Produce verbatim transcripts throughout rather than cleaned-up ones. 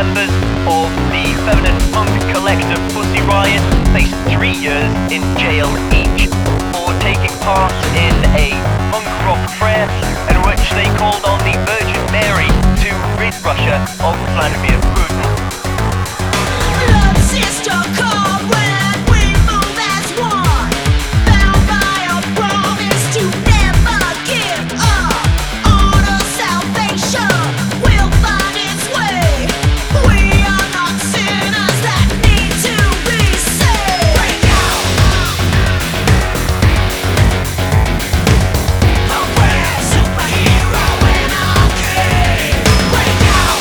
members of the feminine punk collective Pussy Riot faced three years in jail each for taking part in a punk rock prayer in which they called on the Virgin Mary to rid Russia of Vladimir Putin. Love, sister, comrade, we move as one, bound by a promise to never give up. Honor, salvation will find its way. We are not sinners that need to be saved. Break out! The great superhero in our king. Break out!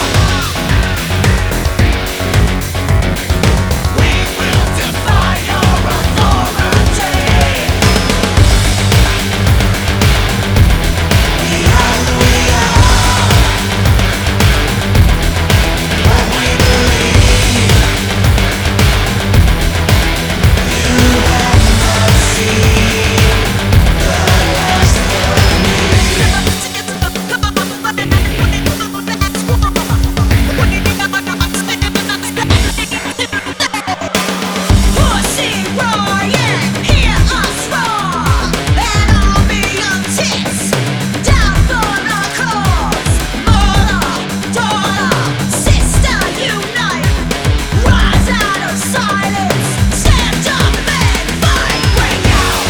We will defy your authority. Pussy Riot, hear us roar. An army of tits, down for the cause. Mother, daughter, sister, unite. Rise out of silence, stand up and fight. Break out.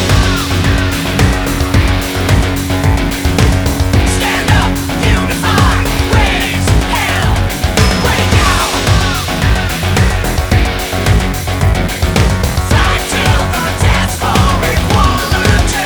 Stand up, unify, raise hell. Break out. Fight till the death for equality.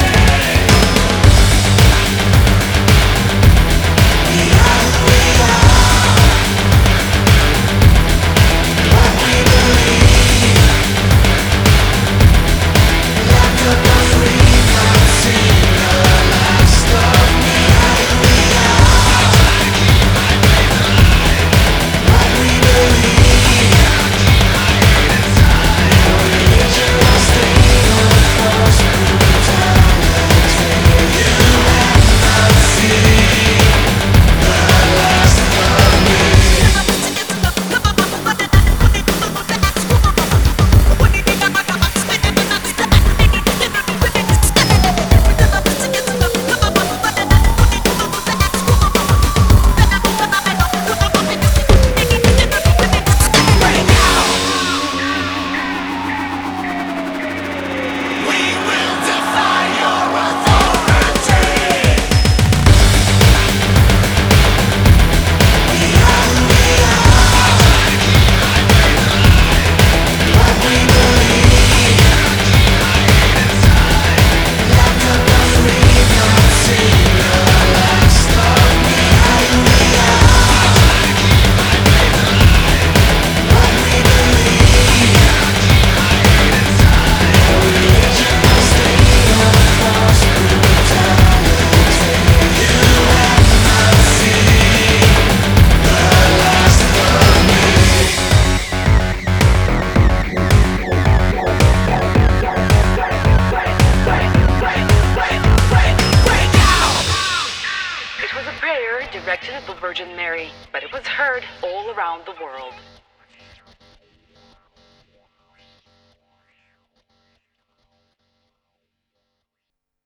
We will defy your authority. It was a prayer directed at the Virgin Mary, but it was heard all around the world.